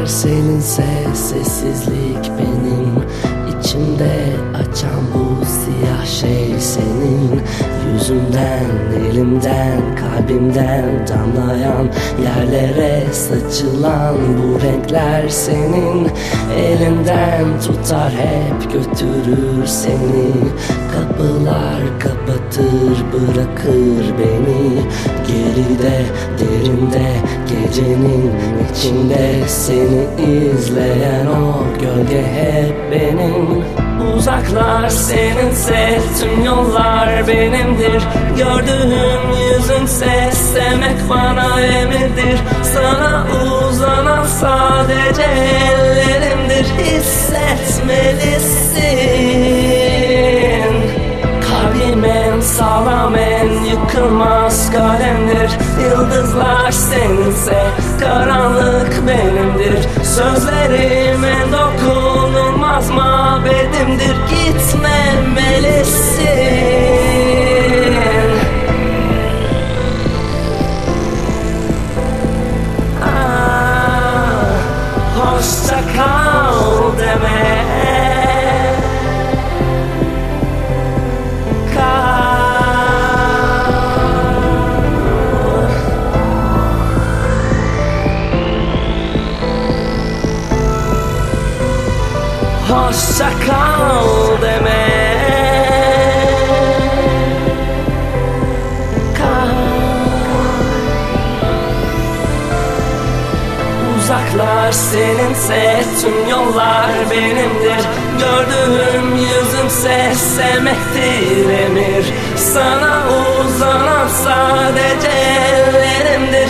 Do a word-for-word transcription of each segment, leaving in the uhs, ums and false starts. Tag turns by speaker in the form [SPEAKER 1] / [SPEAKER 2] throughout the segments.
[SPEAKER 1] seninse sessizlik benim içimde açan bu siyah şey senin yüzümden, elimden, kalbimden damlayan yerlere saçılan bu renkler senin elinden tutar hep götürür seni kapılar kapatır bırakır beni geride derinde gecenin içinde seni izleyen o gölge hep benim. Uzaklar seninse tüm yollar benimdir. Gördüğüm yüzünse sevmek bana emirdir. Sana uzanan sadece ellerimdir. Hissetmelisin. Kalbim en sağlam en yıkılmaz kalemdir. Yıldızlar seninse karanlık benimdir. Sözlerim en dokunulmaz mabedimdir. Gitmemelisin. Ah, hoşça kal deme. Hoşça kal deme. Kal. Uzaklar seninse tüm yollar benimdir. Gördüğüm yüzümse sevmektir emir. Sana uzanan sadece ellerimdir.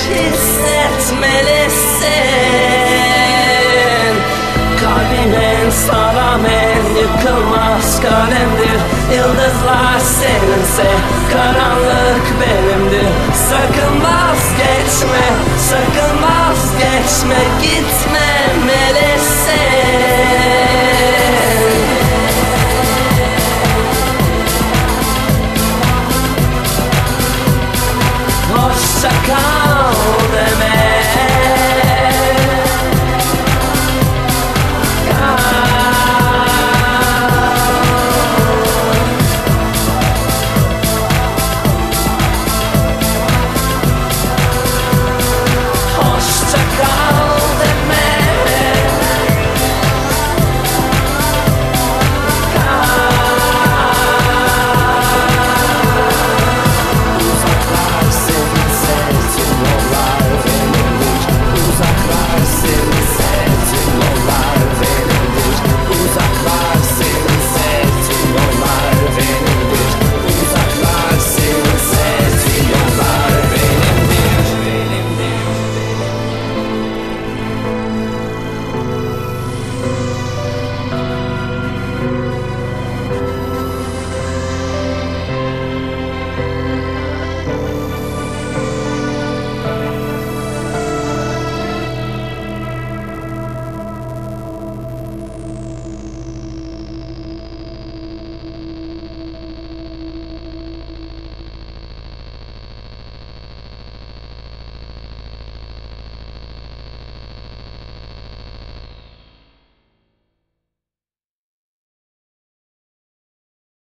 [SPEAKER 1] Hissetmelisin. Kalbim en sağlam en yıkılmaz kalemdir. Yıldızlar seninse karanlık benimdir. Sakın vazgeçme, sakın vazgeçme. Gitmemelisin. Hoşça kal.